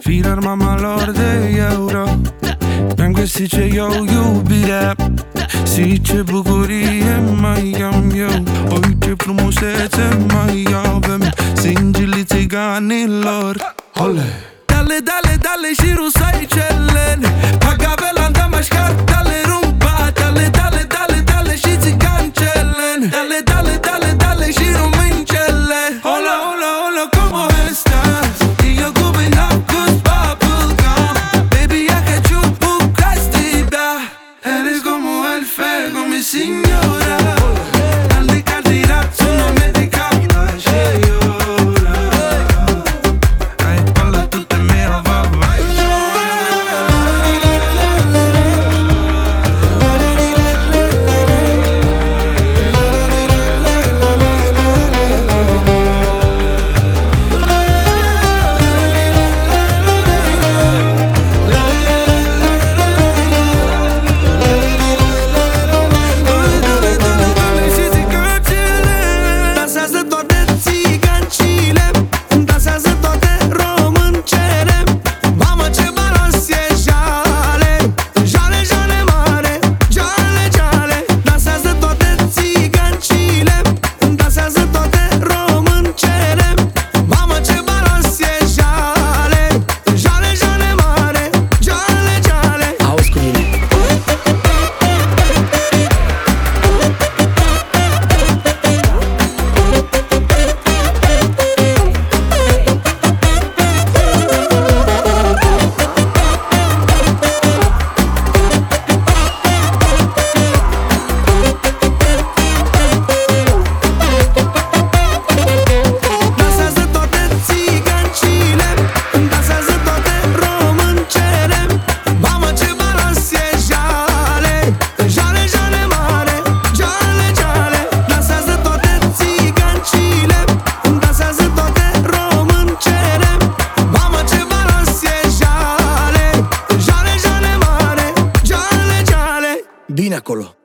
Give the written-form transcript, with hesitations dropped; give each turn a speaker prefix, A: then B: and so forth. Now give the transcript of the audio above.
A: Firar mama lor de euro. Mi-am găsit ce eu iubirea. Și ce bucurie mai am eu. Oi, ce frumusețe mai avem. Singilii țiganilor. Ole! Dale, dale, dale și rusai celen. Pagavela da mașcar, dale rumba. Dale, dale, dale, dale și țigan celen. Dale, dale, dale, dale și român celen. Hola, hola, hola, como estás? Y yo going up good bubble gum. Baby, я хочу украсть тебя. Eres como el fuego, mi señora. Dale cardirazzo, no me dica che llora. Ay, pala, tú te me va a
B: Bine acolo!